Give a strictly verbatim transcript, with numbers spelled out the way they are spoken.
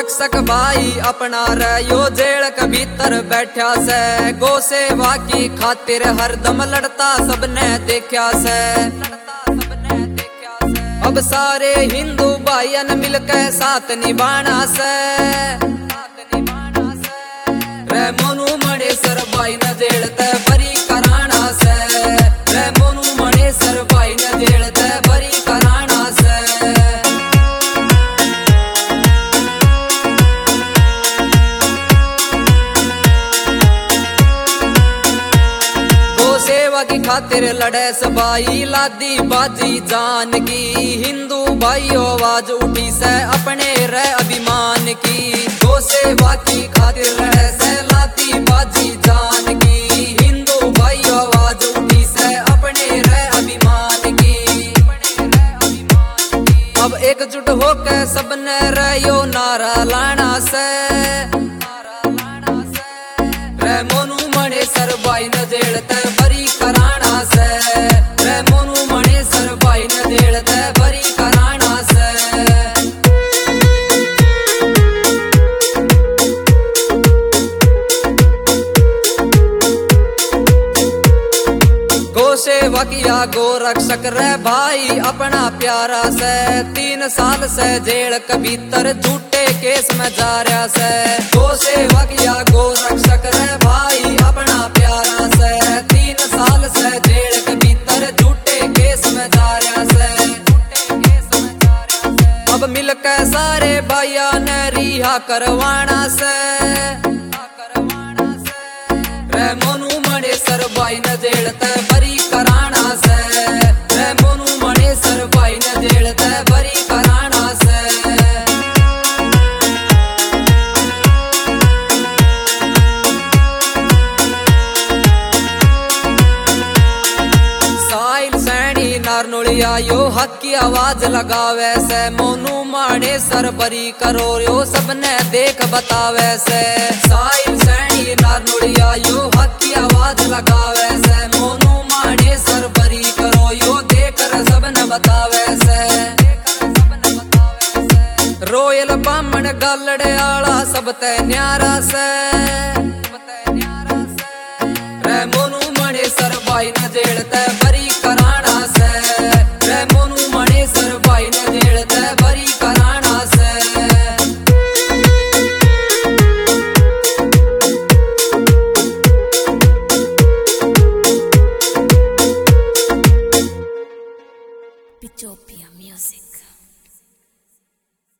रक्षक भाई अपना रहो जेल के भीतर बैठा से। गो सेवा की खातिर हरदम लड़ता सबने देखा से। अब सारे हिंदू भाईयन मिलकर साथ निभाना से। रे मोनू मणेसर भाई न जेल ते बरी कराना से। रे मोनू मणेसर भाई न जेल ते बरी कराना से। सेवा की खातिर लड़े सबाई लादी बाजी जान की। हिंदू भाइयों आवाज उठी से अपने रह अभिमान की। गो सेवा की खातिर लड़े से लादी बाजी जान की। हिंदू भाइयों आवाज उठी से अपने रह अभिमान की। अब एकजुट होकर सबने रहो नारा लाना से। रे मोनू मणेसर भाई न जेल ते बरी कराना से। रे मोनू मणेसर भाई न जेल ते बरी कराना से। गो सेवा किया गो रक्षक रे भाई अपना प्यारा से। तीन साल से जेल के भीतर झूठे केस में जा रहा से। गो सेवा किया गो रक्षक रे भाई अपना प्यारा से। तीन साल से जेल के भीतर झूठे केस में जा रहा से। अब मिलकर सारे भाइया ने रिहा करवाना से। रे मोनू मणेसर भाई न जेल ते बरी कराना से। रे मोनू मणेसर भाई न जेल ते बरी कराना से। नारनोलिया यो हक की आवाज लगावे से। मोनू मणेसर बरी करो यो सबने देख बतावे से। साहिल सैनी नारनोलिया यो हक की आवाज लगावे से। मोनू मणेसर बरी करो यो देख सबने बतावे से। रोयल बामण गालड़े आला सब ते न्यारा से। रे मोनू मणेसर भाई न जेल ते बरी कराना से। रे मोनू मणेसर भाई न जेल ते बरी कराना से। Pitopia Music.